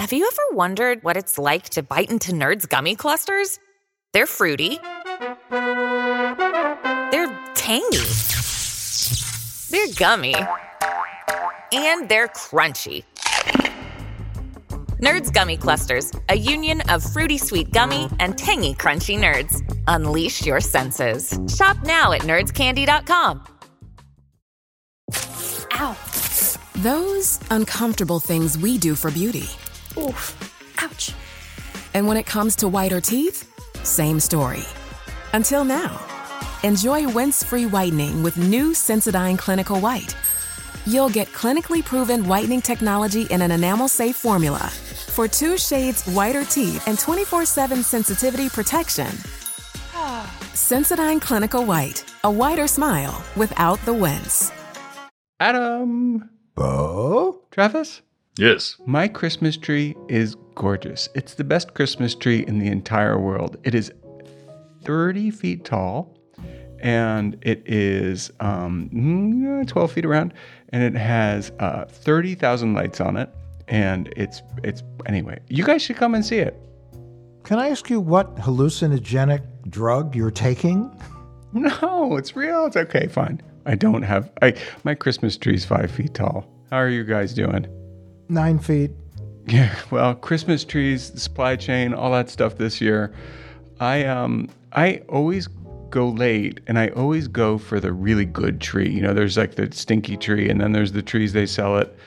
Have you ever wondered what it's like to bite into Nerds gummy clusters? They're fruity. They're tangy. They're gummy. And they're crunchy. Nerds Gummy Clusters, a union of fruity sweet gummy and tangy crunchy nerds. Unleash your senses. Shop now at nerdscandy.com. Ow. Those uncomfortable things we do for beauty. Oof. Ouch. And when it comes to whiter teeth, same story. Until now. Enjoy rinse-free whitening with new Sensodyne Clinical White. You'll get clinically proven whitening technology in an enamel-safe formula for 2 shades whiter teeth and 24/7 sensitivity protection. Sensodyne Clinical White, a whiter smile without the wince. Adam. Bo? Travis? Yes. My Christmas tree is gorgeous. It's the best Christmas tree in the entire world. It is 30 feet tall, and it is 12 feet around, and it has 30,000 lights on it, and it's anyway, you guys should come and see it. Can I ask you what hallucinogenic drug you're taking? No, it's real. It's okay, fine. My Christmas tree's 5 feet tall. How are you guys doing? 9 feet. Yeah, well, Christmas trees, the supply chain, all that stuff this year. I always go late, and I always go for the really good tree. You know, there's like the stinky tree, and then there's the trees they sell at,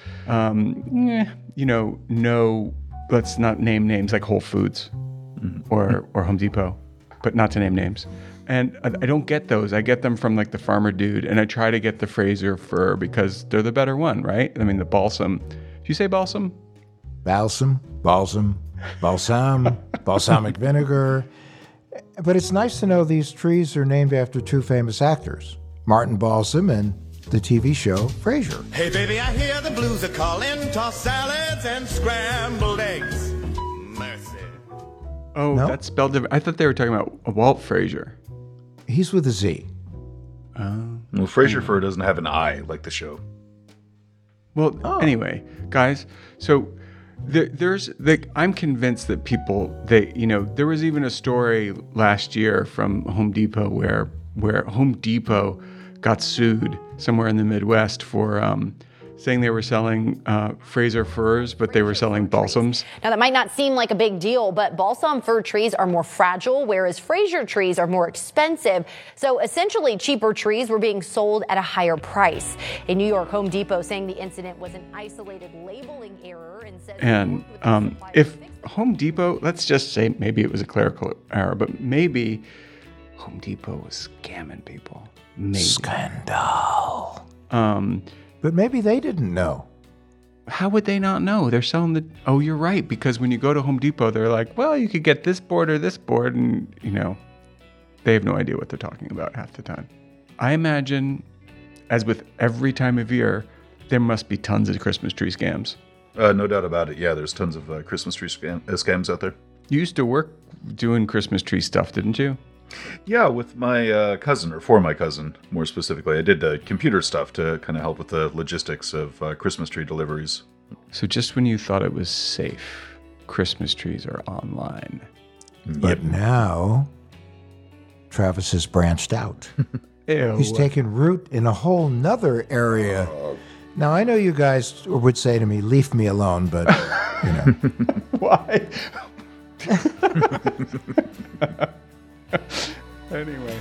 no, let's not name names, like Whole Foods or Home Depot, but not to name names. And I don't get those. I get them from like the farmer dude, and I try to get the Fraser fir because they're the better one, right? I mean, the balsam. Do you say balsam? Balsamic vinegar. But it's nice to know these trees are named after 2 famous actors, Martin Balsam and the TV show Frasier. Hey baby, I hear the blues are calling, tossed salads and scrambled eggs. Mercy. Oh, No? that's spelled different. I thought they were talking about Walt Frazier. He's with a Z. Well, Fraser Fur doesn't have an I like the show. Well, Anyway, guys, so there's like, I'm convinced that people, there was even a story last year from Home Depot where Home Depot got sued somewhere in the Midwest for saying they were selling Fraser firs, but they were selling balsams. Now, that might not seem like a big deal, but balsam fir trees are more fragile, whereas Fraser trees are more expensive. So essentially, cheaper trees were being sold at a higher price. In New York, Home Depot saying the incident was an isolated labeling error and says... And if Home Depot, let's just say maybe it was a clerical error, but maybe Home Depot was scamming people. Maybe. Scandal. But maybe they didn't know. How would they not know? They're selling oh, you're right. Because when you go to Home Depot, they're like, well, you could get this board or this board. And, they have no idea what they're talking about half the time. I imagine, as with every time of year, there must be tons of Christmas tree scams. No doubt about it. Yeah, there's tons of Christmas tree scams out there. You used to work doing Christmas tree stuff, didn't you? Yeah, with my cousin, or for my cousin, more specifically. I did computer stuff to kind of help with the logistics of Christmas tree deliveries. So just when you thought it was safe, Christmas trees are online. But now, Travis has branched out. Ew. He's taken root in a whole nother area. Now, I know you guys would say to me, leave me alone, but, Why? Anyway.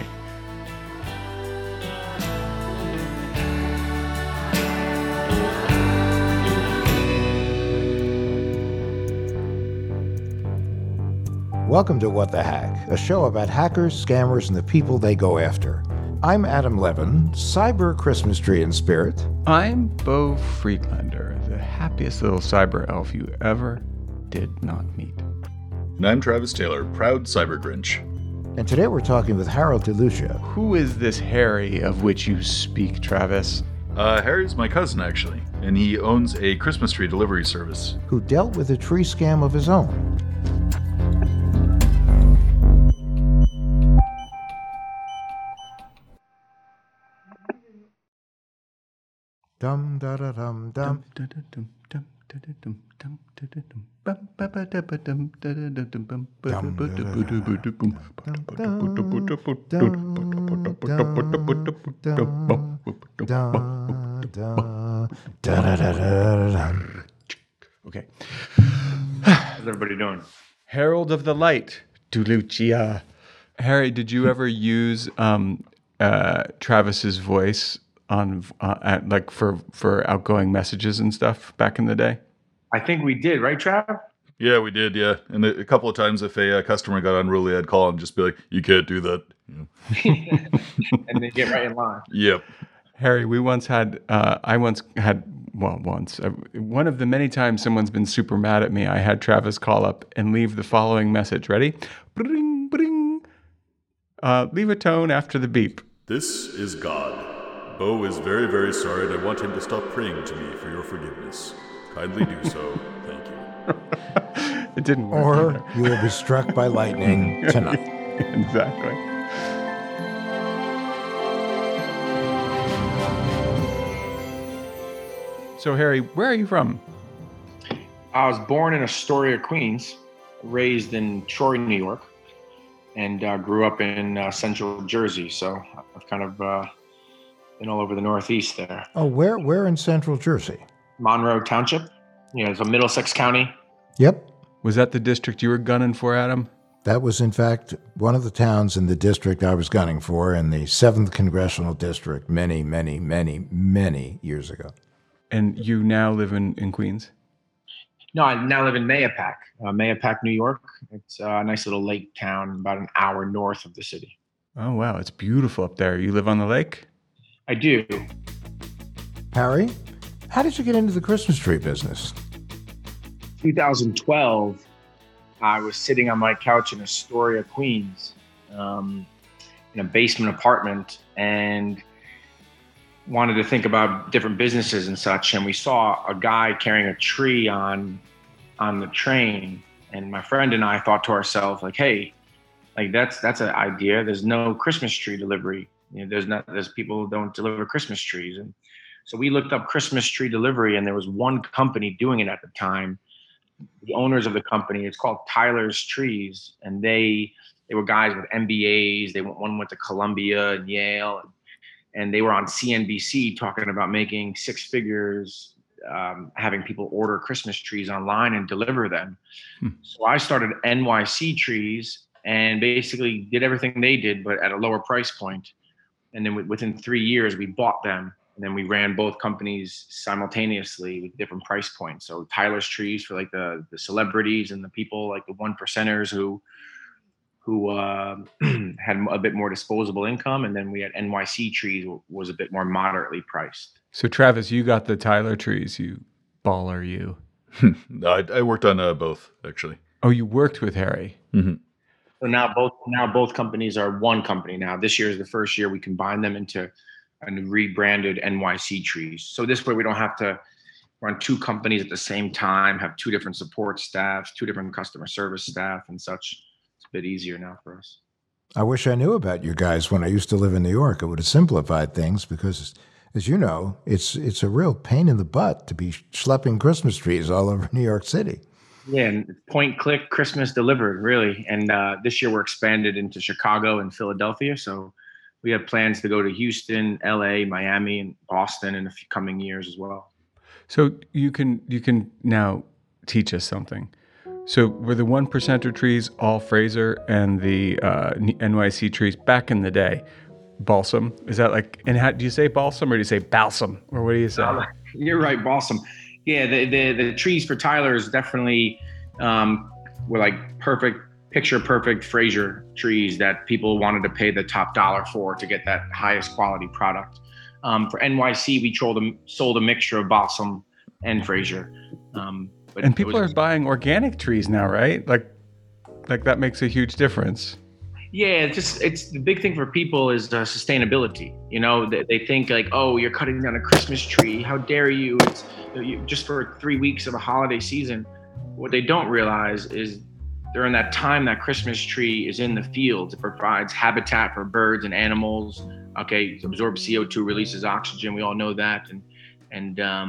Welcome to What the Hack, a show about hackers, scammers, and the people they go after. I'm Adam Levin, cyber Christmas tree in spirit. I'm Bo Friedlander, the happiest little cyber elf you ever did not meet. And I'm Travis Taylor, proud cyber Grinch. And today we're talking with Harold DeLucia. Who is this Harry of which you speak, Travis? Harry's my cousin, actually, and he owns a Christmas tree delivery service. Who dealt with a tree scam of his own. Dum da da dum dum. Okay. How's everybody doing? Herald of the Light, Dulucia. Harry, did you ever use Travis's voice on like for outgoing messages and stuff back in the day? I think we did, right, Trav? Yeah, we did, yeah. And a couple of times if a customer got unruly, I'd call and just be like, you can't do that. And then get right in line. Yep. Harry, we once had, one of the many times someone's been super mad at me, I had Travis call up and leave the following message. Ready? Bring, bring. Leave a tone after the beep. This is God. Bo is very, very sorry, and I want him to stop praying to me for your forgiveness. Kindly do so. Thank you. It didn't work. Or either. you will be struck by lightning tonight. Exactly. So, Harry, where are you from? I was born in Astoria, Queens, raised in Troy, New York, and grew up in central Jersey. So I've kind of been all over the Northeast there. Oh, where in central Jersey? Monroe Township, it's a Middlesex County. Yep. Was that the district you were gunning for, Adam? That was, in fact, one of the towns in the district I was gunning for in the 7th Congressional District many, many, many, many years ago. And you now live in Queens? No, I now live in Mayapack, New York. It's a nice little lake town about an hour north of the city. Oh, wow. It's beautiful up there. You live on the lake? I do. Harry, how did you get into the Christmas tree business? 2012, I was sitting on my couch in Astoria, Queens, in a basement apartment, and wanted to think about different businesses and such. And we saw a guy carrying a tree on the train. And my friend and I thought to ourselves, like, hey, like that's an idea. There's no Christmas tree delivery. There's people who don't deliver Christmas trees. And so we looked up Christmas tree delivery, and there was one company doing it at the time. The owners of the company, it's called Tyler's Trees. And they were guys with MBAs. One went to Columbia and Yale, and they were on CNBC talking about making six figures, having people order Christmas trees online and deliver them. So I started NYC Trees and basically did everything they did, but at a lower price point. And then within 3 years, we bought them. And then we ran both companies simultaneously with different price points. So Tyler's Trees for like the celebrities and the people, like the 1%ers who had a bit more disposable income. And then we had NYC Trees, was a bit more moderately priced. So Travis, you got the Tyler Trees, you baller, you. I worked on both, actually. Oh, you worked with Harry. Mm-hmm. So now both companies are one company now. This year is the first year we combined them into a rebranded NYC Trees. So this way we don't have to run two companies at the same time, have two different support staffs, two different customer service staff and such. It's a bit easier now for us. I wish I knew about you guys when I used to live in New York. It would have simplified things because, as you know, it's a real pain in the butt to be schlepping Christmas trees all over New York City. Yeah, and point, click, Christmas delivered, really. And this year we're expanded into Chicago and Philadelphia. So we have plans to go to Houston, LA, Miami, and Boston in a few coming years as well. So you can now teach us something. So were the 1%er trees all Fraser and the NYC trees back in the day balsam? Is that like, and how do you say balsam or do you say balsam or what do you say? You're right, balsam. Yeah, the trees for Tyler's definitely were like picture perfect Fraser trees that people wanted to pay the top dollar for to get that highest quality product. For NYC, we sold a mixture of balsam and Fraser. And people are buying organic trees now, right? Like that makes a huge difference. Yeah, it's the big thing for people is sustainability. You know, they think like, oh, you're cutting down a Christmas tree. How dare you? It's just for 3 weeks of a holiday season. What they don't realize is during that time that Christmas tree is in the fields, it provides habitat for birds and animals. Okay, it absorbs CO2, releases oxygen. We all know that. But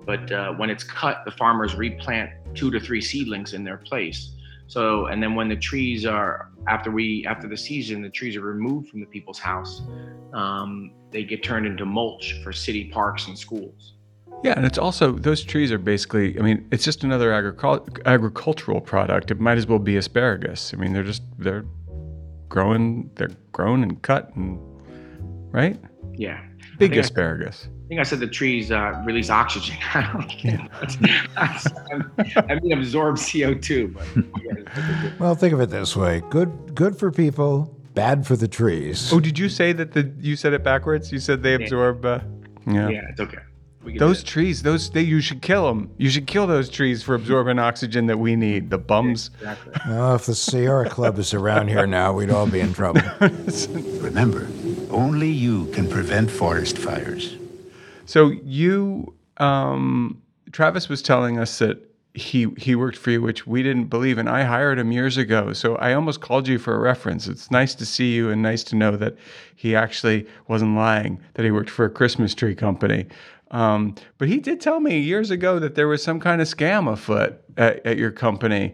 but when it's cut, the farmers replant 2 to 3 seedlings in their place. So, and then when the trees are, after the season, the trees are removed from the people's house, they get turned into mulch for city parks and schools. Yeah, and it's also, those trees are basically, I mean, it's just another agricultural product. It might as well be asparagus. I mean, they're grown and cut, and right? Yeah. Big asparagus. I think I said the trees release oxygen. I mean, absorb CO2. But Well, think of it this way: good for people, bad for the trees. Oh, did you say that you said it backwards? You said they absorb. Yeah, it's okay. Those trees, you should kill them. You should kill those trees for absorbing oxygen that we need. The bums. Exactly. Well, if the Sierra Club is around here now, we'd all be in trouble. Remember, only you can prevent forest fires. So Travis was telling us that he worked for you, which we didn't believe, and I hired him years ago. So I almost called you for a reference. It's nice to see you and nice to know that he actually wasn't lying, that he worked for a Christmas tree company. But he did tell me years ago that there was some kind of scam afoot at your company.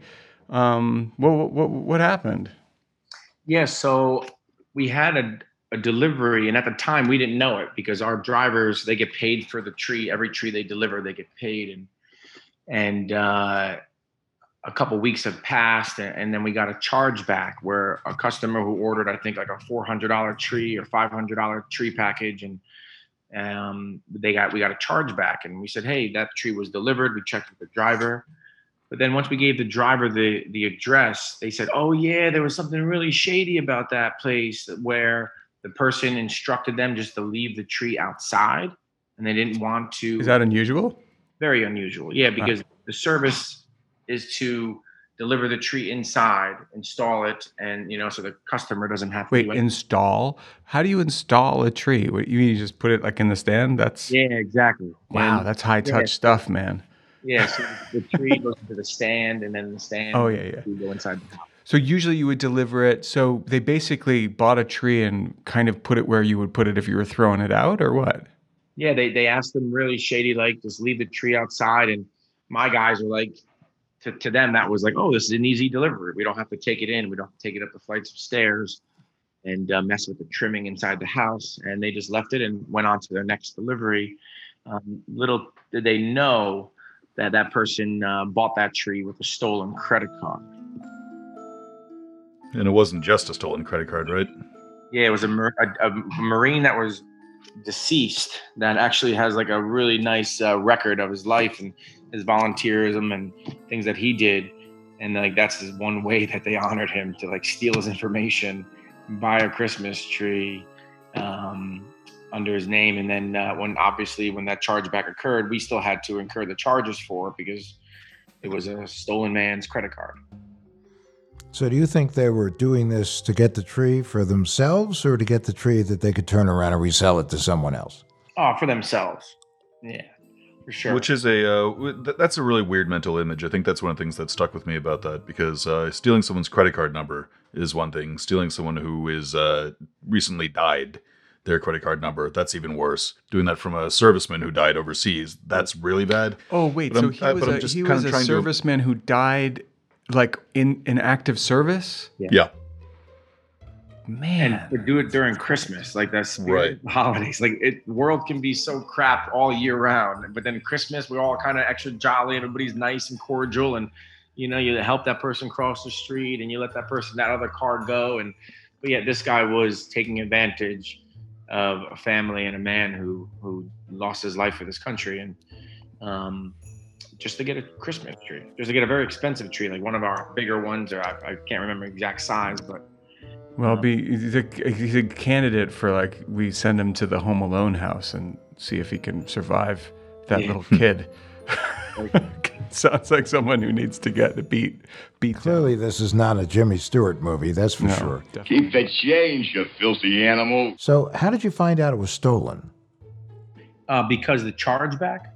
What happened? Yeah, so we had a delivery, and at the time we didn't know it because our drivers, they get paid for the tree. Every tree they deliver, they get paid. And a couple weeks have passed, and then we got a chargeback where a customer who ordered, I think, like a $400 tree or $500 tree package, and we got a chargeback, and we said, hey, that tree was delivered. We checked with the driver, but then once we gave the driver the address, they said, oh yeah, there was something really shady about that place, where the person instructed them just to leave the tree outside, and they didn't want to. Is that unusual? Very unusual. Yeah, because the service is to deliver the tree inside, install it, and so the customer doesn't have to wait. Install? How do you install a tree? What, you mean you just put it like in the stand? Yeah, exactly. Wow, that's high touch stuff, man. Yeah, so the tree goes into the stand, and then the stand. Oh yeah. You go inside the house. So usually you would deliver it. So they basically bought a tree and kind of put it where you would put it if you were throwing it out, or what? Yeah, they asked them really shady, like, just leave the tree outside. And my guys were like, to them, that was like, oh, this is an easy delivery. We don't have to take it in. We don't have to take it up the flights of stairs and mess with the trimming inside the house. And they just left it and went on to their next delivery. Little did they know that person bought that tree with a stolen credit card. And it wasn't just a stolen credit card, right? Yeah, it was a Marine that was deceased that actually has like a really nice record of his life and his volunteerism and things that he did, and like that's his one way that they honored him, to like steal his information, buy a Christmas tree under his name, and then when that chargeback occurred, we still had to incur the charges for it because it was a stolen man's credit card. So do you think they were doing this to get the tree for themselves, or to get the tree that they could turn around and resell it to someone else? Oh, for themselves. Yeah, for sure. Which is that's a really weird mental image. I think that's one of the things that stuck with me about that, because stealing someone's credit card number is one thing. Stealing someone who is recently died, their credit card number, that's even worse. Doing that from a serviceman who died overseas, that's really bad. Oh, wait, so he was a serviceman who died like in active service? Yeah. Man. And to do it during Christmas, like that's right. Holidays. Like the world can be so crap all year round, but then Christmas, we're all kind of extra jolly. Everybody's nice and cordial, and you help that person cross the street, and you let that other car go. But yeah, this guy was taking advantage of a family and a man who lost his life for this country, and just to get a Christmas tree, just to get a very expensive tree, like one of our bigger ones, or I can't remember exact size, but. Well, he's a candidate for, like, we send him to the Home Alone house and see if he can survive that little kid. Sounds like someone who needs to get beat. Clearly, this is not a Jimmy Stewart movie, that's for sure. Definitely. Keep the change, you filthy animal. So how did you find out it was stolen? Because the chargeback,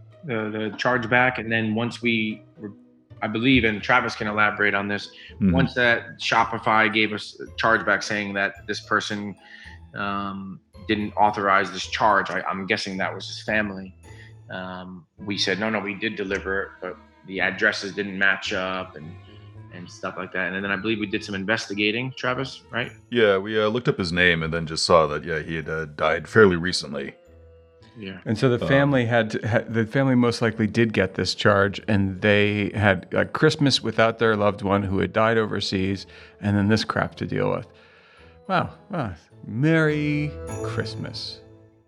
and then once I believe, and Travis can elaborate on this, once that Shopify gave us a chargeback saying that this person didn't authorize this charge, I'm guessing that was his family. We said, no, we did deliver it, but the addresses didn't match up and stuff like that. And then I believe we did some investigating, Travis, right? Yeah, we looked up his name and then just saw that, he had died fairly recently. Yeah. And so the family the family most likely did get this charge, and they had a Christmas without their loved one who had died overseas, and then this crap to deal with. Wow. Merry Christmas.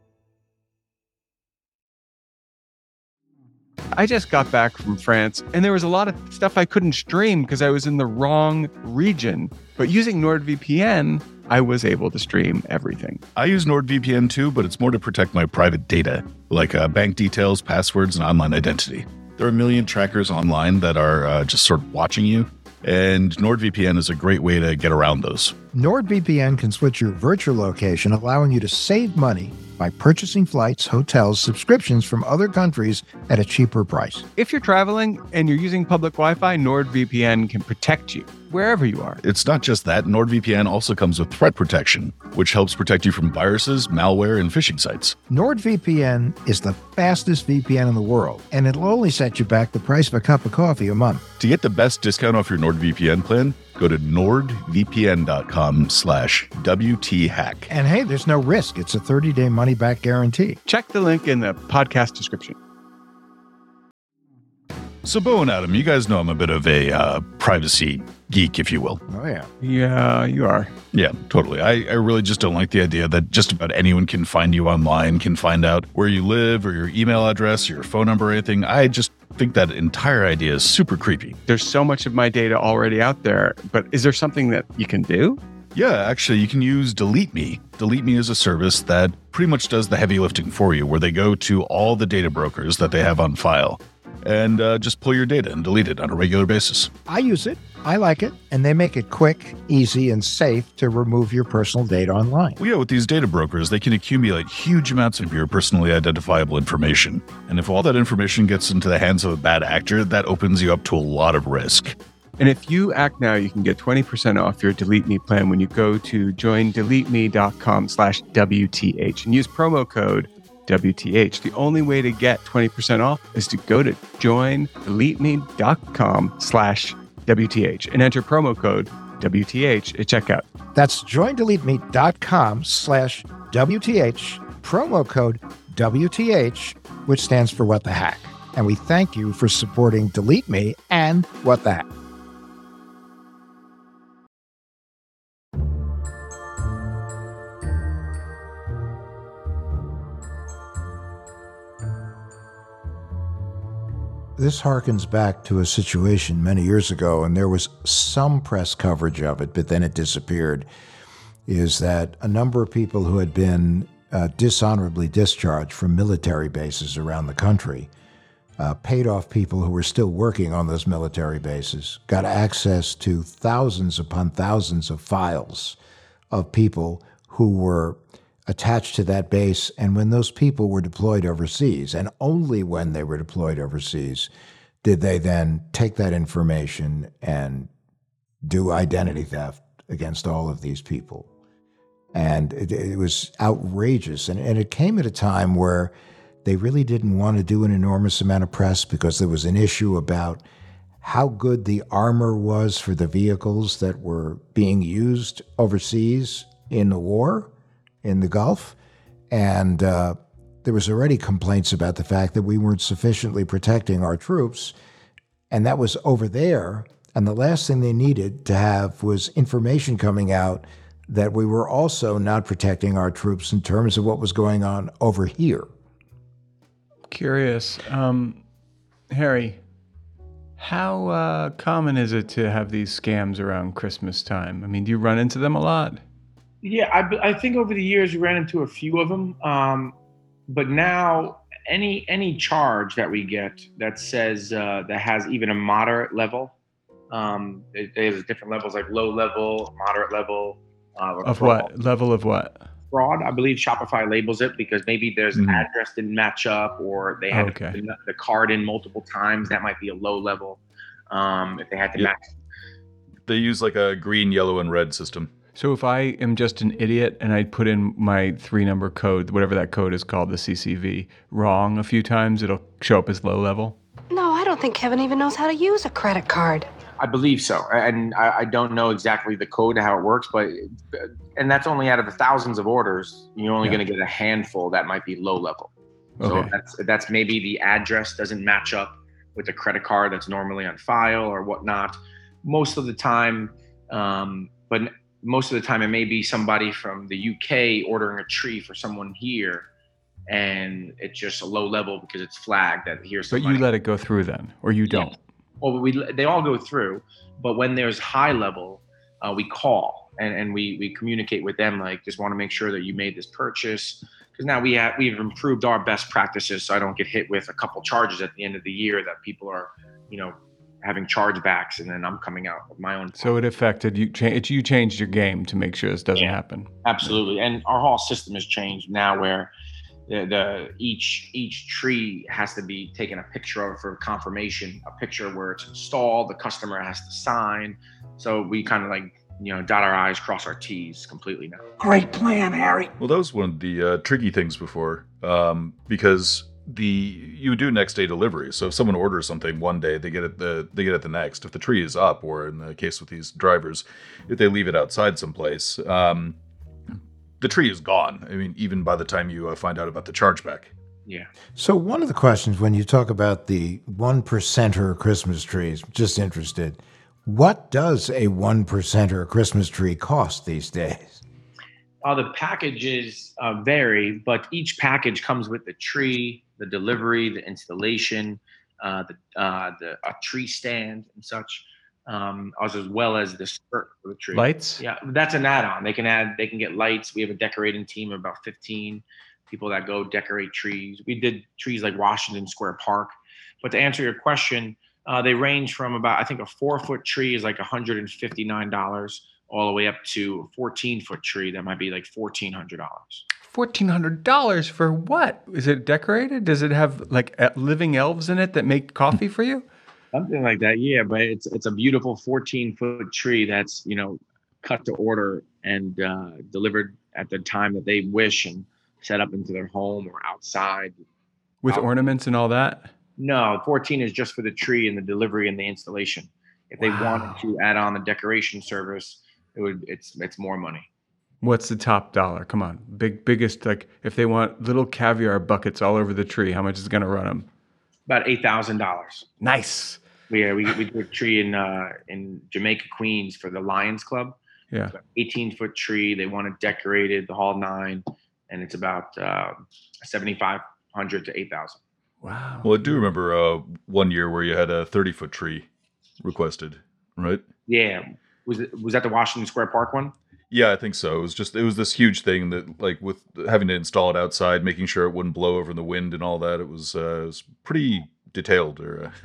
I just got back from France, and there was a lot of stuff I couldn't stream because I was in the wrong region. But using NordVPN, I was able to stream everything. I use NordVPN too, but it's more to protect my private data, like bank details, passwords, and online identity. There are a million trackers online that are just sort of watching you, and NordVPN is a great way to get around those. NordVPN can switch your virtual location, allowing you to save money by purchasing flights, hotels, subscriptions from other countries at a cheaper price. If you're traveling and you're using public Wi-Fi, NordVPN can protect you wherever you are. It's not just that. NordVPN also comes with threat protection, which helps protect you from viruses, malware, and phishing sites. NordVPN is the fastest VPN in the world, and it'll only set you back the price of a cup of coffee a month. To get the best discount off your NordVPN plan, go to nordvpn.com/WTHack. And hey, there's no risk. It's a 30-day money-back guarantee. Check the link in the podcast description. So, Bo and Adam, you guys know I'm a bit of a privacy geek, if you will. Oh, yeah. Yeah, you are. Yeah, totally. I really just don't like the idea that just about anyone can find you online, can find out where you live or your email address or your phone number or anything. I just think that entire idea is super creepy. There's so much of my data already out there, but is there something that you can do? Yeah, actually, you can use Delete Me. Delete Me is a service that pretty much does the heavy lifting for you, where they go to all the data brokers that they have on file and just pull your data and delete it on a regular basis. I use it. I like it. And they make it quick, easy, and safe to remove your personal data online. Well, yeah, with these data brokers, they can accumulate huge amounts of your personally identifiable information. And if all that information gets into the hands of a bad actor, that opens you up to a lot of risk. And if you act now, you can get 20% off your Delete Me plan when you go to joindeleteme.com/WTH and use promo code WTH. The only way to get 20% off is to go to joindeleteme.com/WTH and enter promo code WTH at checkout. That's joindeleteme.com/WTH, promo code WTH, which stands for What the Hack. And we thank you for supporting Delete Me and What the Hack. This harkens back to a situation many years ago, and there was some press coverage of it, but then it disappeared, is that a number of people who had been dishonorably discharged from military bases around the country, paid off people who were still working on those military bases, got access to thousands upon thousands of files of people who were attached to that base, and when those people were deployed overseas, and only when they were deployed overseas, did they then take that information and do identity theft against all of these people. And it was outrageous, and it came at a time where they really didn't want to do an enormous amount of press because there was an issue about how good the armor was for the vehicles that were being used overseas in the war in the Gulf, and there was already complaints about the fact that we weren't sufficiently protecting our troops, and that was over there, and the last thing they needed to have was information coming out that we were also not protecting our troops in terms of what was going on over here. Curious. Harry, how common is it to have these scams around Christmas time? I mean, do you run into them a lot? Yeah, I think over the years we ran into a few of them, but now any charge that we get that says that has even a moderate level, there's different levels like low level, moderate level. Of fraud. What? Level of what? Fraud. I believe Shopify labels it because maybe there's an address didn't match up or they had the card in multiple times. That might be a low level if they had to match. They use like a green, yellow, and red system. So if I am just an idiot and I put in my 3-number code, whatever that code is called, the CCV, wrong a few times, it'll show up as low level? No, I don't think Kevin even knows how to use a credit card. I believe so. And I don't know exactly the code, how it works, and that's only out of the thousands of orders. You're only going to get a handful that might be low level. Okay. So that's maybe the address doesn't match up with the credit card that's normally on file or whatnot. Most of the time, it may be somebody from the UK ordering a tree for someone here, and it's just a low level because it's flagged that here's somebody. But you let it go through then, or you don't? Well, they all go through, but when there's high level, we call and we communicate with them, like, just want to make sure that you made this purchase. Because now we've improved our best practices, so I don't get hit with a couple charges at the end of the year that people are, having chargebacks, and then I'm coming out with my own. So it affected you. You changed your game to make sure this doesn't happen. Absolutely, and our whole system has changed now, where each tree has to be taken a picture of for confirmation, a picture where it's installed. The customer has to sign. So we kind of dot our I's, cross our T's completely now. Great plan, Harry. Well, that was one of the tricky things before, because you do next day delivery. So if someone orders something one day, they get it the next. If the tree is up, or in the case with these drivers, if they leave it outside someplace, the tree is gone. I mean, even by the time you find out about the chargeback. Yeah. So one of the questions when you talk about the 1%er Christmas trees, just interested, what does a 1%er Christmas tree cost these days? The packages vary, but each package comes with the tree, the delivery, the installation, a tree stand and such, as well as the skirt for the tree. Lights? Yeah, that's an add-on. They can get lights. We have a decorating team of about 15 people that go decorate trees. We did trees like Washington Square Park. But to answer your question, they range from about, I think a 4-foot tree is like $159, all the way up to a 14-foot tree that might be like $1,400. $1,400 for what? Is it decorated? Does it have like living elves in it that make coffee for you? Something like that, yeah. But it's a beautiful 14-foot tree that's cut to order and delivered at the time that they wish and set up into their home or outside. With ornaments and all that? No, 14 is just for the tree and the delivery and the installation. If they wanted to add on the decoration service, it's more money. What's the top dollar? Come on, biggest, like if they want little caviar buckets all over the tree, how much is it going to run them? About $8,000. Nice. Yeah, we did a tree in Jamaica, Queens for the Lions Club. Yeah. 18-foot tree. They want it decorated, the whole 9, and it's about $7,500 to $8,000. Wow. Well, I do remember one year where you had a 30-foot tree requested, right? Yeah. Was that the Washington Square Park one? Yeah, I think so. It was this huge thing that, like, with having to install it outside, making sure it wouldn't blow over in the wind and all that. It was pretty detailed.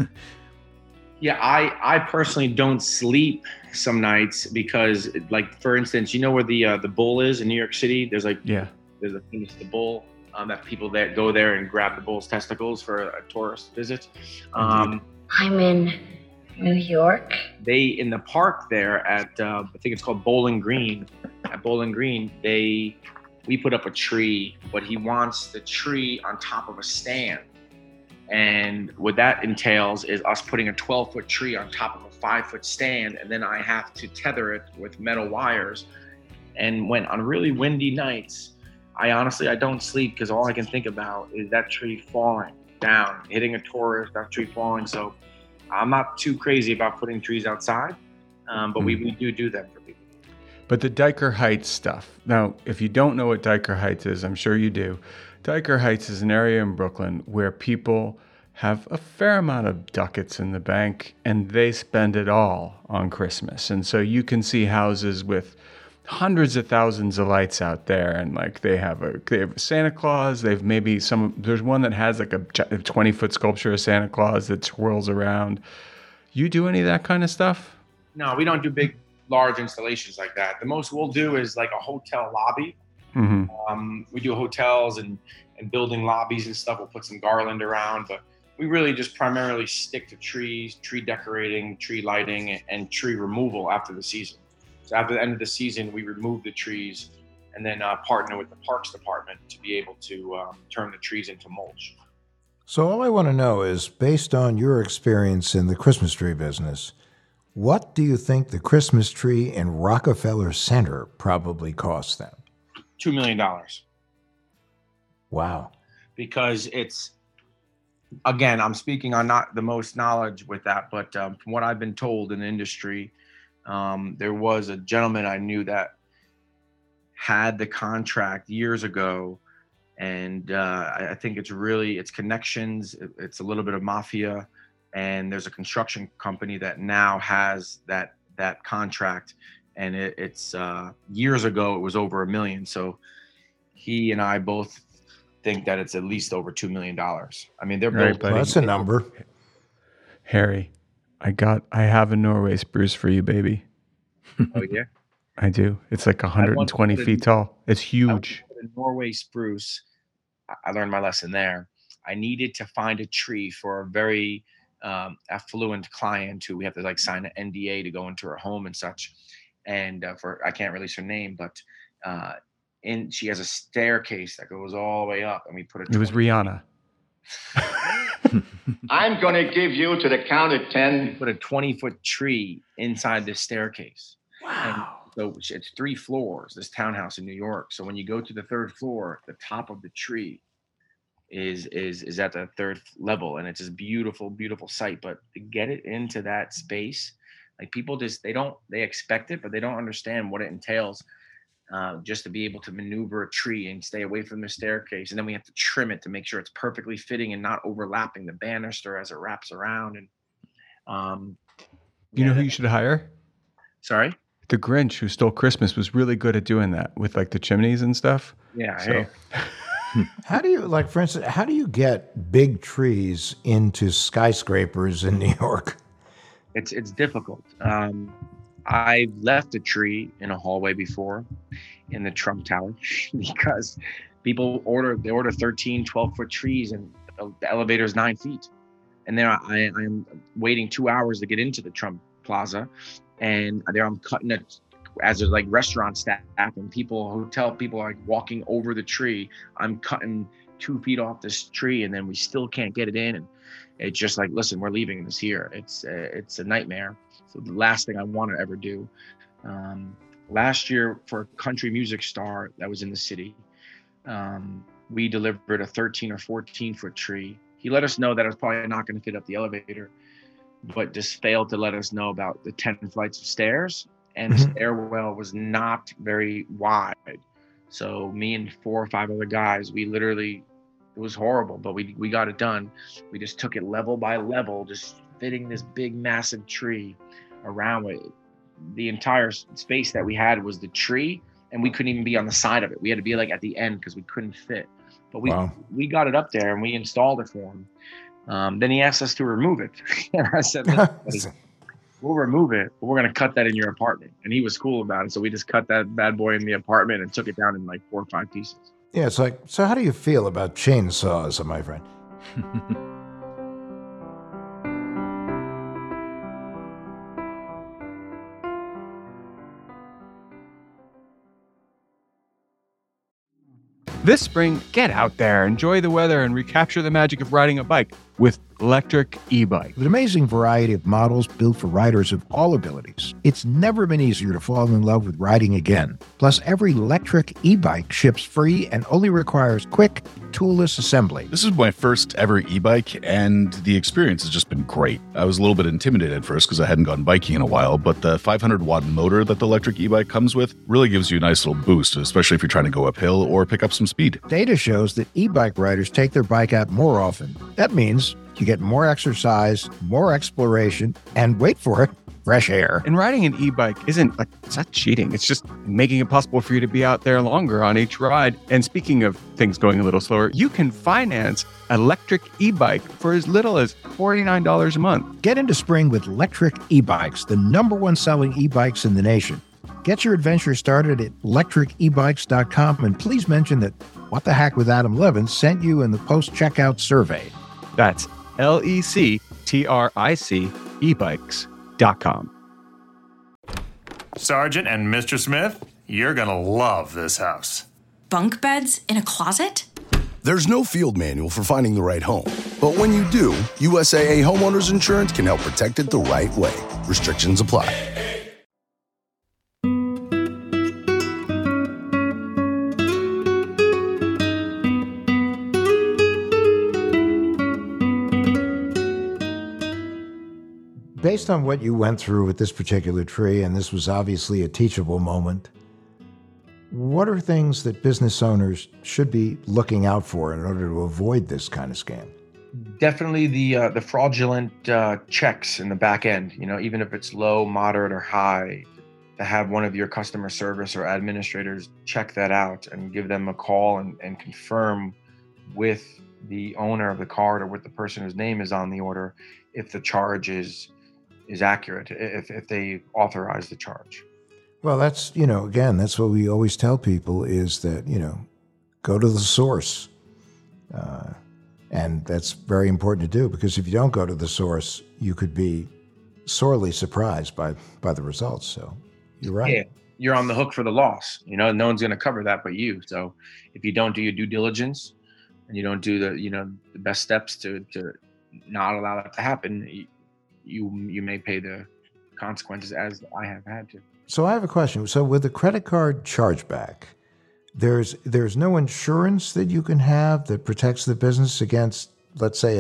Yeah, I personally don't sleep some nights because, like, for instance, where the Bull is in New York City? There's a famous the Bull that people that go there and grab the bull's testicles for a tourist visit. I'm in New York. They, in the park there at, I think it's called Bowling Green. At Bowling Green, we put up a tree, but he wants the tree on top of a stand. And what that entails is us putting a 12-foot tree on top of a 5-foot stand, and then I have to tether it with metal wires. And when on really windy nights, I don't sleep because all I can think about is that tree falling down, hitting a tourist, that tree falling. So I'm not too crazy about putting trees outside, but we do that for people. But the Dyker Heights stuff. Now, if you don't know what Dyker Heights is, I'm sure you do. Dyker Heights is an area in Brooklyn where people have a fair amount of ducats in the bank, and they spend it all on Christmas. And so you can see houses with hundreds of thousands of lights out there, and like they have a Santa Claus. There's one that has like a 20-foot sculpture of Santa Claus that swirls around. You do any of that kind of stuff? No, we don't do big, large installations like that. The most we'll do is like a hotel lobby. Mm-hmm. We do hotels and building lobbies and stuff. We'll put some garland around, but we really just primarily stick to trees, tree decorating, tree lighting, and tree removal after the season. So after the end of the season, we remove the trees and then partner with the Parks Department to be able to turn the trees into mulch. So all I want to know is, based on your experience in the Christmas tree business, what do you think the Christmas tree in Rockefeller Center probably cost them? $2 million. Wow. Because it's, again, I'm speaking on not the most knowledge with that, but from what I've been told in the industry, there was a gentleman I knew that had the contract years ago. And I think it's connections. It's a little bit of mafia. And there's a construction company that now has that contract. And it's years ago, it was over $1 million. So he and I both think that it's at least over $2 million. I mean, they're both. Well, that's a number. Harry, I have a Norway spruce for you, baby. Oh, yeah? I do. It's like 120 feet tall. It's huge. The Norway spruce, I learned my lesson there. I needed to find a tree for a very affluent client who we have to like sign an NDA to go into her home and such. And I can't release her name, but she has a staircase that goes all the way up, and we put it was Rihanna. I'm going to give you to the count of 10. Put a 20-foot tree inside this staircase. Wow. And so it's 3 floors, this townhouse in New York. So when you go to the 3rd floor, the top of the tree is at the 3rd level, and it's this beautiful, beautiful sight. But to get it into that space, like people just, they expect it, but they don't understand what it entails. Just to be able to maneuver a tree and stay away from the staircase. And then we have to trim it to make sure it's perfectly fitting and not overlapping the banister as it wraps around. And you know who you should hire? Sorry? The Grinch, who stole Christmas, was really good at doing that with like the chimneys and stuff. Yeah. So. How do you, like, for instance, how do you get big trees into skyscrapers in New York? It's difficult. I've left a tree in a hallway before in the Trump Tower because people order 13, 12-foot trees, and the elevator is 9 feet. And there I am waiting 2 hours to get into the Trump Plaza. And there I'm cutting it as there's like restaurant staff and hotel people are like walking over the tree. I'm cutting 2 feet off this tree, and then we still can't get it in. And it's just like, listen, we're leaving this here. It's a nightmare. So the last thing I want to ever do. Last year, for a country music star that was in the city, we delivered a 13 or 14-foot tree. He let us know that it was probably not going to fit up the elevator, but just failed to let us know about the 10 flights of stairs. And the stairwell was not very wide. So me and 4 or 5 other guys, it was horrible, but we got it done. We just took it level by level, just fitting this big, massive tree around it. The entire space that we had was the tree, and we couldn't even be on the side of it. We had to be like at the end because we couldn't fit. But we got it up there and we installed it for him. Then he asked us to remove it. And I said, we'll remove it, but we're going to cut that in your apartment. And he was cool about it. So we just cut that bad boy in the apartment and took it down in like 4 or 5 pieces. Yeah, it's like, so how do you feel about chainsaws, my friend? This spring, get out there, enjoy the weather, and recapture the magic of riding a bike with electric e-bike. With an amazing variety of models built for riders of all abilities, it's never been easier to fall in love with riding again. Plus, every electric e-bike ships free and only requires quick, toolless assembly. This is my first ever e-bike, and the experience has just been great. I was a little bit intimidated at first because I hadn't gone biking in a while, but the 500-watt motor that the electric e-bike comes with really gives you a nice little boost, especially if you're trying to go uphill or pick up some speed. Data shows that e-bike riders take their bike out more often. That means you get more exercise, more exploration, and wait for it, fresh air. And riding an e-bike it's not cheating. It's just making it possible for you to be out there longer on each ride. And speaking of things going a little slower, you can finance electric e-bike for as little as $49 a month. Get into spring with electric e-bikes, the #1 selling e-bikes in the nation. Get your adventure started at electricebikes.com, and please mention that What the Heck with Adam Levin sent you in the post-checkout survey. That's LECTRIC ebikes.com. Sergeant and Mr. Smith, you're gonna love this house. Bunk beds in a closet? There's no field manual for finding the right home. But when you do, USAA Homeowners Insurance can help protect it the right way. Restrictions apply. Based on what you went through with this particular tree, and this was obviously a teachable moment, what are things that business owners should be looking out for in order to avoid this kind of scam? Definitely the fraudulent checks in the back end. Even if it's low, moderate, or high, to have one of your customer service or administrators check that out and give them a call and confirm with the owner of the card or with the person whose name is on the order if the charge is accurate, if they authorize the charge. Well, that's, again, that's what we always tell people is that, go to the source. And that's very important to do, because if you don't go to the source, you could be sorely surprised by the results. So you're right. Yeah, you're on the hook for the loss. No one's going to cover that but you. So if you don't do your due diligence and you don't do the best steps to not allow that to happen, you may pay the consequences, as I have had to. So I have a question. So with a credit card chargeback, there's no insurance that you can have that protects the business against, let's say,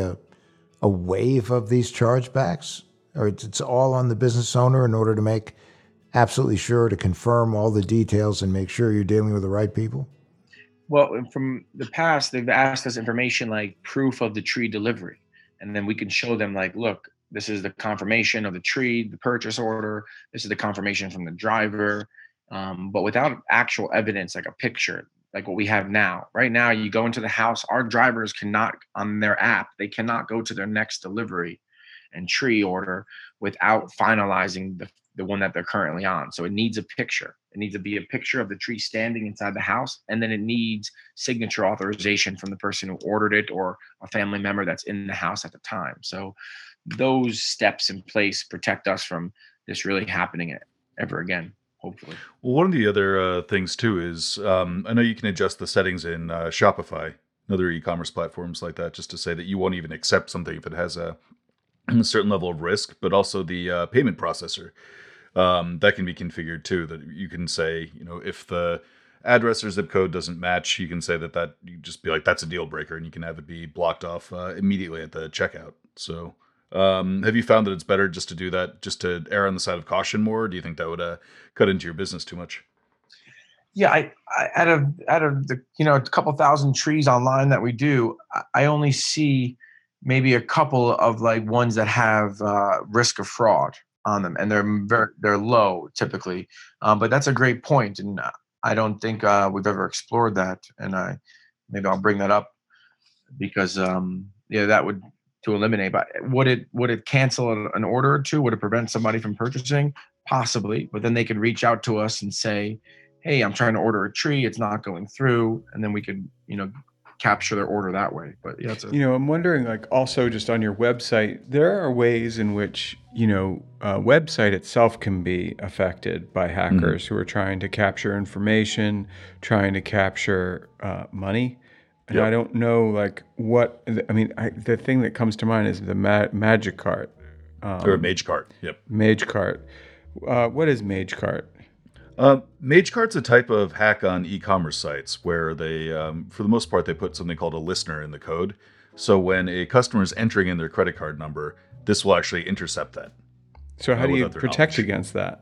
a wave of these chargebacks? Or it's all on the business owner in order to make absolutely sure to confirm all the details and make sure you're dealing with the right people? Well, from the past, they've asked us information like proof of the tree delivery. And then we can show them like, look, this is the confirmation of the tree, the purchase order. This is the confirmation from the driver. But without actual evidence, like a picture, like what we have now. Right now, you go into the house, our drivers cannot, on their app, they cannot go to their next delivery and tree order without finalizing the one that they're currently on. So it needs a picture. It needs to be a picture of the tree standing inside the house. And then it needs signature authorization from the person who ordered it or a family member that's in the house at the time. So those steps in place protect us from this really happening ever again, hopefully. Well, one of the other things too is I know you can adjust the settings in Shopify and other e-commerce platforms like that, just to say that you won't even accept something if it has a certain level of risk, but also the payment processor. That can be configured too, that you can say, if the address or zip code doesn't match, you can say that you just be like, that's a deal breaker, and you can have it be blocked off immediately at the checkout. So have you found that it's better just to do that, just to err on the side of caution more? Or do you think that would cut into your business too much? Yeah, I out of the a couple thousand trees online that we do, I only see maybe a couple of like ones that have risk of fraud on them, and they're low typically. But that's a great point, and I don't think we've ever explored that, and maybe I'll bring that up because that would to eliminate. But would it cancel an order or two? Would it prevent somebody from purchasing? Possibly, but then they could reach out to us and say, "Hey, I'm trying to order a tree. It's not going through," and then we could capture their order that way. But yeah, I'm wondering, like, also just on your website, there are ways in which website itself can be affected by hackers who are trying to capture information, trying to capture money. And I don't know, like, what the thing that comes to mind is the Magicart. Or Magecart. Yep. Magecart. What is Magecart? Magecart's a type of hack on e-commerce sites where they, for the most part, they put something called a listener in the code. So when a customer is entering in their credit card number, this will actually intercept that. So how do you protect against that?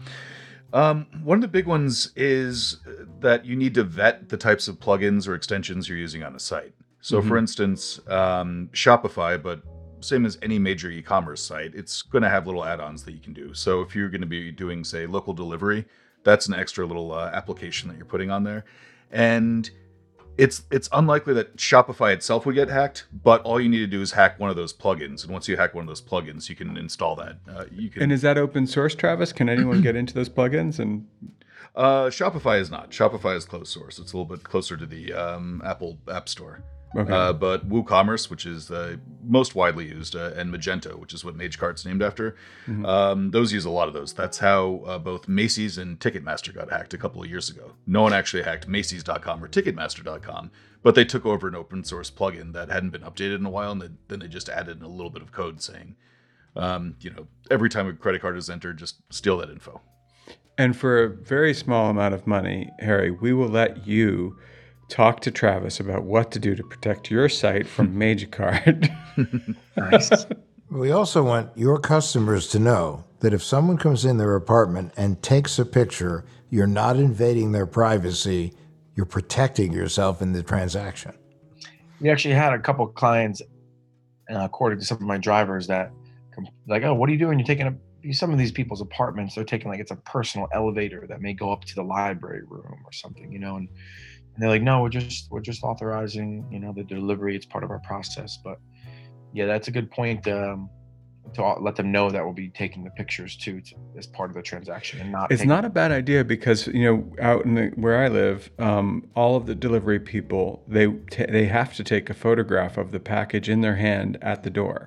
One of the big ones is that you need to vet the types of plugins or extensions you're using on a site. So for instance, Shopify, but same as any major e-commerce site, it's going to have little add-ons that you can do. So if you're going to be doing, say, local delivery, that's an extra little application that you're putting on there. And it's unlikely that Shopify itself would get hacked, but all you need to do is hack one of those plugins. And once you hack one of those plugins, you can install that. And is that open source, Travis? Can anyone get into those plugins? And Shopify is not. Shopify is closed source. It's a little bit closer to the Apple App Store. Okay. But WooCommerce, which is most widely used, and Magento, which is what MageCart's named after, those use a lot of those. That's how both Macy's and Ticketmaster got hacked a couple of years ago. No one actually hacked Macy's.com or Ticketmaster.com, but they took over an open source plugin that hadn't been updated in a while, and then they just added a little bit of code saying, every time a credit card is entered, just steal that info. And for a very small amount of money, Harry, we will let you talk to Travis about what to do to protect your site from MageCard. Nice. We also want your customers to know that if someone comes in their apartment and takes a picture, you're not invading their privacy, you're protecting yourself in the transaction. We actually had a couple of clients, according to some of my drivers, that like, oh, what are you doing? You're taking some of these people's apartments, they're taking like it's a personal elevator that may go up to the library room or something, and they're like, no, we're just authorizing, the delivery. It's part of our process. But yeah, that's a good point to let them know that we'll be taking the pictures too as part of the transaction and not. It's not a bad idea because out in where I live, all of the delivery people they have to take a photograph of the package in their hand at the door.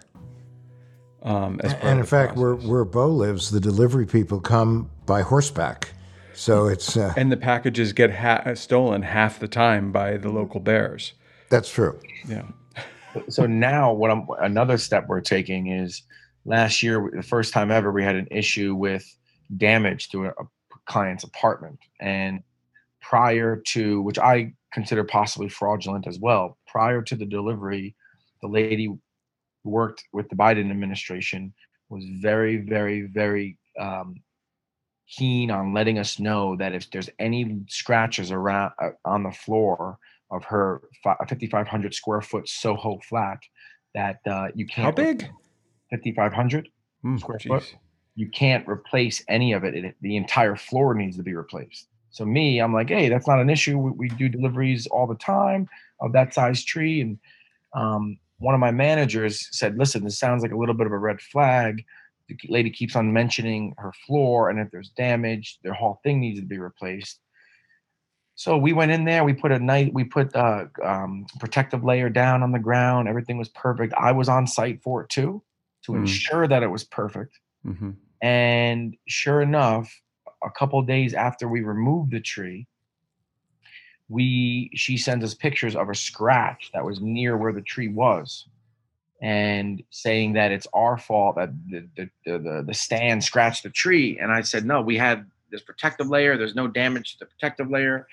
And in fact, where Bo lives, the delivery people come by horseback. So it's and the packages get stolen half the time by the local bears. That's true. Yeah. So now another step we're taking is last year, the first time ever, we had an issue with damage to a client's apartment. And prior to, which I consider possibly fraudulent as well, prior to the delivery, the lady who worked with the Biden administration was very, very, very keen on letting us know that if there's any scratches around on the floor of her 5,500 square foot Soho flat, that you can't. How big? 5,500 square foot. You can't replace any of it. The entire floor needs to be replaced. So I'm like, hey, that's not an issue. We do deliveries all the time of that size tree. And one of my managers said, listen, this sounds like a little bit of a red flag. The lady keeps on mentioning her floor, and if there's damage, their whole thing needs to be replaced. So we went in there. We put protective layer down on the ground. Everything was perfect. I was on site for it too, to ensure that it was perfect. Mm-hmm. And sure enough, a couple of days after we removed the tree, she sends us pictures of a scratch that was near where the tree was, and saying that it's our fault that the stand scratched the tree. And I said, no, we had this protective layer. There's no damage to the protective layer.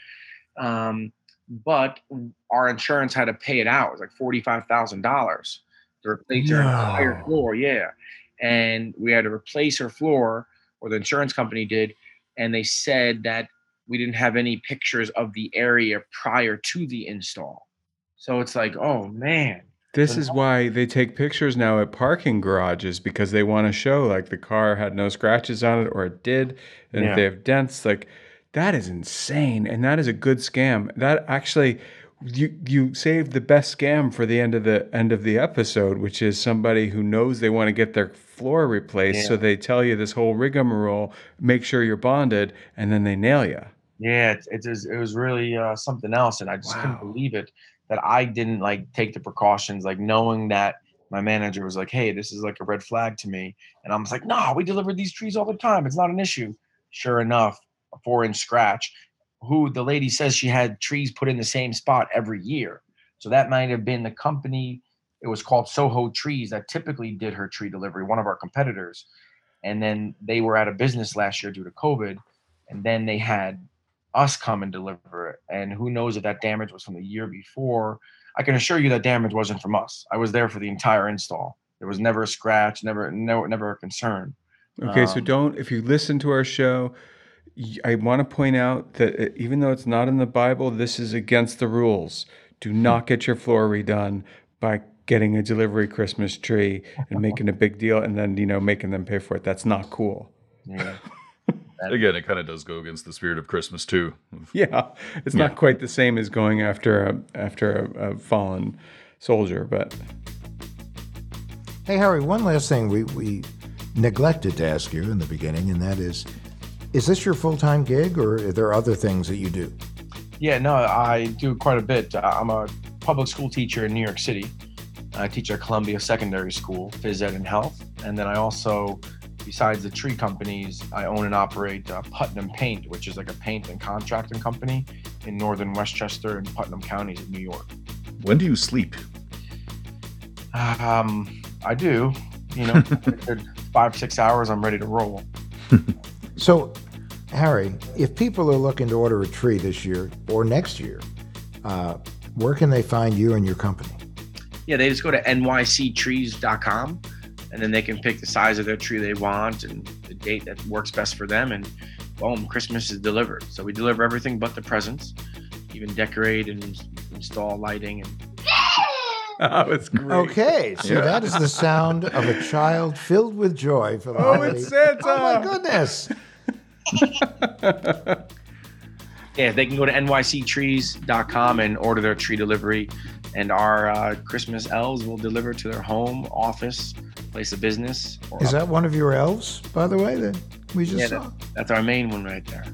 But our insurance had to pay it out. It was like $45,000 to replace her entire floor. Yeah. And we had to replace her floor, or the insurance company did. And they said that we didn't have any pictures of the area prior to the install. So it's like, oh man. This is why they take pictures now at parking garages, because they want to show like the car had no scratches on it, or it did. And if they have dents, like that is insane. And that is a good scam. That actually, you saved the best scam for the end of the episode, which is somebody who knows they want to get their floor replaced. So they tell you this whole rigmarole, make sure you're bonded, and then they nail you. Yeah, it was really something else. And I just couldn't believe it that I didn't take the precautions, knowing that my manager was like, hey, this is like a red flag to me. And I was like, no, we deliver these trees all the time. It's not an issue. Sure enough, a 4-inch scratch, who the lady says she had trees put in the same spot every year. So that might have been the company. It was called Soho Trees that typically did her tree delivery, one of our competitors. And then they were out of business last year due to COVID. And then they had us come and deliver it. And who knows if that damage was from the year before. I can assure you that damage wasn't from us. I was there for the entire install. There was never a scratch, never a concern. Okay, so if you listen to our show, I want to point out that even though it's not in the Bible, this is against the rules. Do not get your floor redone by getting a delivery Christmas tree and making a big deal and then, making them pay for it. That's not cool. Yeah. Again, it kind of does go against the spirit of Christmas too. Yeah, it's not quite the same as going after a fallen soldier, but. Hey, Harry, one last thing we neglected to ask you in the beginning, and that is this your full-time gig, or are there other things that you do? Yeah, no, I do quite a bit. I'm a public school teacher in New York City. I teach at Columbia Secondary School, phys ed and health. And then I also, besides the tree companies, I own and operate Putnam Paint, which is like a paint and contracting company in northern Westchester and Putnam counties in New York. When do you sleep? I do. 5-6 hours, I'm ready to roll. So, Harry, if people are looking to order a tree this year or next year, where can they find you and your company? Yeah, they just go to nyctrees.com, and then they can pick the size of their tree they want and the date that works best for them, and boom, Christmas is delivered. So we deliver everything but the presents, even decorate and install lighting. Oh, it's great. Okay, so that is the sound of a child filled with joy for the holiday. It's Santa! Oh, my goodness. Yeah, they can go to nyctrees.com and order their tree delivery, and our Christmas elves will deliver to their home, office, place of business. Is that one of your elves, by the way, that we just saw? That's our main one right there.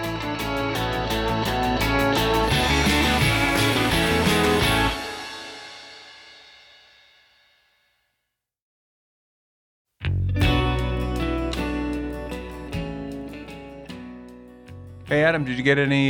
Hey, Adam, did you get any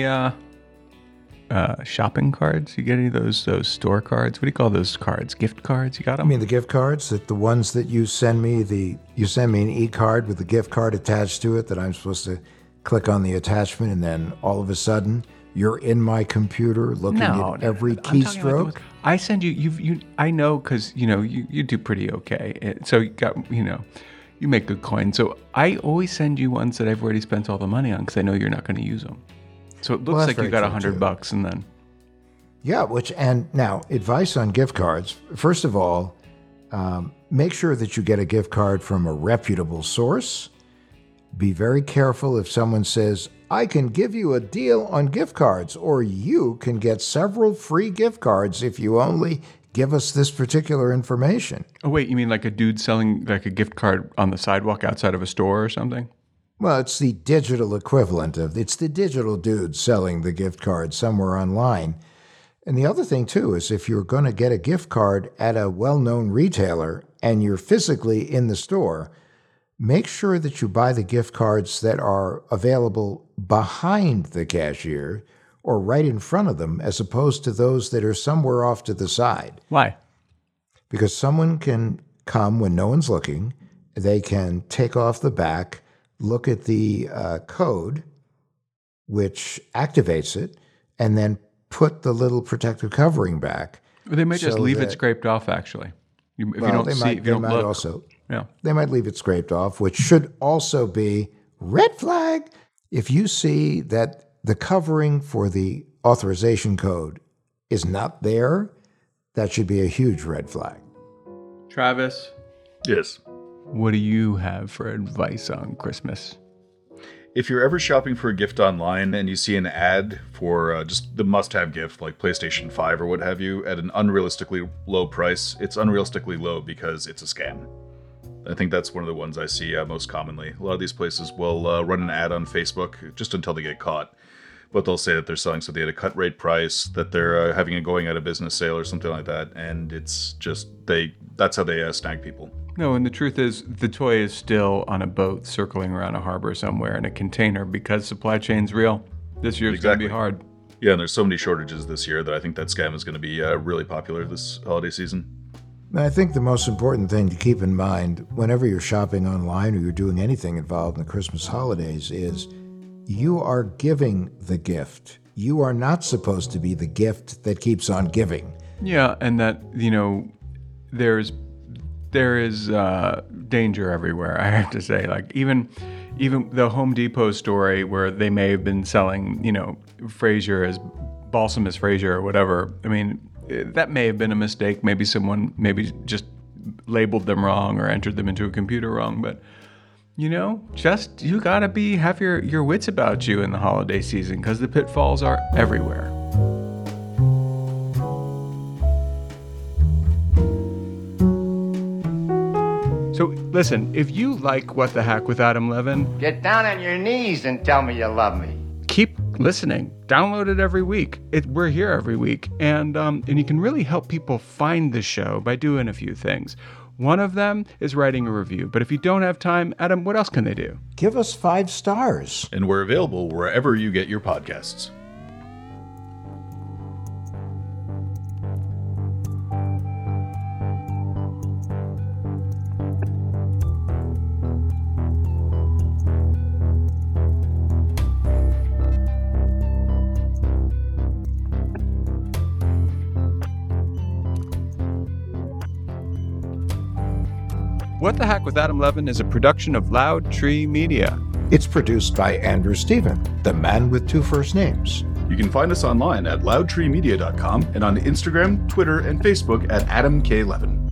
shopping cards? You get any of those store cards? What do you call those cards? Gift cards? You got them? I mean, the gift cards, the ones that you send me, you send me an e-card with the gift card attached to it that I'm supposed to click on the attachment, and then all of a sudden you're in my computer looking at every keystroke. I send you. I know because you do pretty okay. So you got you make good coin. So I always send you ones that I've already spent all the money on because I know you're not going to use them. So it looks like you got $100 and then. Yeah, and now advice on gift cards. First of all, make sure that you get a gift card from a reputable source. Be very careful if someone says, I can give you a deal on gift cards, or you can get several free gift cards if you only give us this particular information. Oh, wait, you mean like a dude selling like a gift card on the sidewalk outside of a store or something? Well, it's the digital equivalent it's the digital dude selling the gift card somewhere online. And the other thing, too, is if you're going to get a gift card at a well-known retailer and you're physically in the store, make sure that you buy the gift cards that are available behind the cashier or right in front of them, as opposed to those that are somewhere off to the side. Why? Because someone can come when no one's looking, they can take off the back, look at the code, which activates it, and then put the little protective covering back. They might just leave it scraped off, actually. If you don't see, if you don't look. They might leave it scraped off, which should also be red flag. If you see that the covering for the authorization code is not there, that should be a huge red flag. Travis? Yes. What do you have for advice on Christmas? If you're ever shopping for a gift online and you see an ad for just the must-have gift like PlayStation 5 or what have you at an unrealistically low price, it's unrealistically low because it's a scam. I think that's one of the ones I see most commonly. A lot of these places will run an ad on Facebook just until they get caught. But they'll say that they're selling something at a cut rate price, that they're having a going out of business sale or something like that. And it's just, that's how they snag people. No, and the truth is the toy is still on a boat circling around a harbor somewhere in a container because supply chain's real. This year's going to be hard. Yeah, and there's so many shortages this year that I think that scam is going to be really popular this holiday season. I think the most important thing to keep in mind whenever you're shopping online or you're doing anything involved in the Christmas holidays is you are giving the gift. You are not supposed to be the gift that keeps on giving. Yeah, and that, there is danger everywhere, I have to say. Like even the Home Depot story where they may have been selling, Fraser as balsam as Fraser or whatever. I mean, that may have been a mistake. Maybe someone just labeled them wrong or entered them into a computer wrong. But, you got to have your wits about you in the holiday season because the pitfalls are everywhere. So, listen, if you like What the Heck with Adam Levin, get down on your knees and tell me you love me. keep listening. Download it every week. We're here every week. And you can really help people find the show by doing a few things. One of them is writing a review. But if you don't have time, Adam, what else can they do? Give us 5 stars. And we're available wherever you get your podcasts. What the Hack with Adam Levin is a production of Loud Tree Media. It's produced by Andrew Stephen, the man with 2 first names. You can find us online at loudtreemedia.com and on Instagram, Twitter, and Facebook at Adam K. Levin.